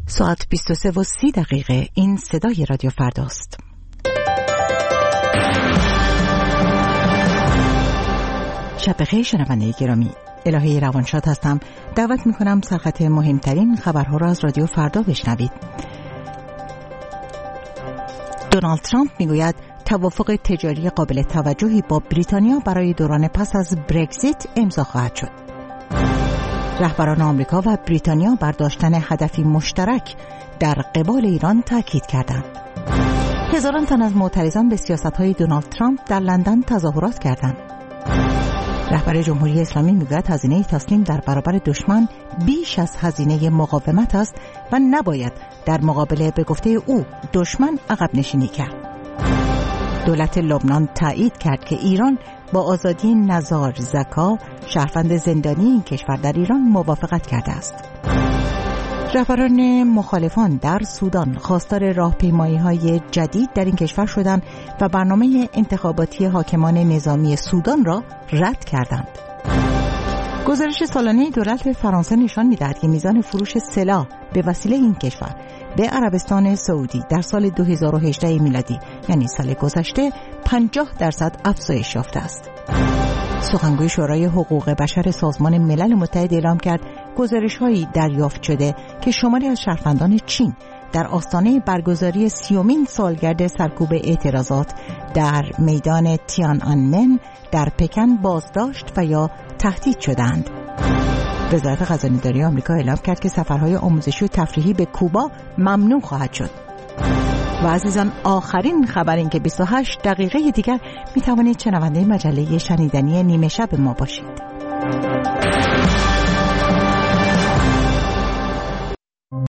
ساعت 23:30 این صدای رادیو فرداست. شب بخیر شنونده گرامی، الهه روانشاد هستم. دعوت میکنم سرخط مهمترین خبرها را از رادیو فردا بشنوید. دونالد ترامپ میگوید توافق تجاری قابل توجهی با بریتانیا برای دوران پس از برگزیت امضا خواهد شد. رهبران آمریکا و بریتانیا بر داشتن هدفی مشترک در قبال ایران تاکید کردند. هزاران تن از معترضان به سیاست‌های دونالد ترامپ در لندن تظاهرات کردند. رهبر جمهوری اسلامی میگوید هزینه تسلیم در برابر دشمن بیش از هزینه مقاومت است و نباید در مقابله به گفته او دشمن عقب نشینی کرد. دولت لبنان تایید کرد که ایران با آزادی نزار زکا، شهروند زندانی این کشور در ایران، موافقت کرده است. رهبران مخالفان در سودان خواستار راهپیمایی‌های جدید در این کشور شدند و برنامه انتخاباتی حاکمان نظامی سودان را رد کردند. گزارش سالانه دولت فرانسه نشان می‌دهد که میزان فروش سلاح به وسیله این کشور به عربستان سعودی در سال 2018 میلادی، یعنی سال گذشته، 50% افزایش یافته است. سخنگوی شورای حقوق بشر سازمان ملل متحد اعلام کرد گزارش‌هایی دریافت شده که شماری از شهروندان چین در آستانه برگزاری 30مین سالگرد سرکوب اعتراضات در میدان تیان‌آنمن در پکن بازداشت و یا تهدید شدند. وزارت خزانه‌داری آمریکا اعلام کرد که سفرهای آموزشی و تفریحی به کوبا ممنوع خواهد شد. و عزیزان، آخرین خبر این که 28 دقیقه دیگر می توانید شنونده مجله شنیدنی نیمه شب ما باشید.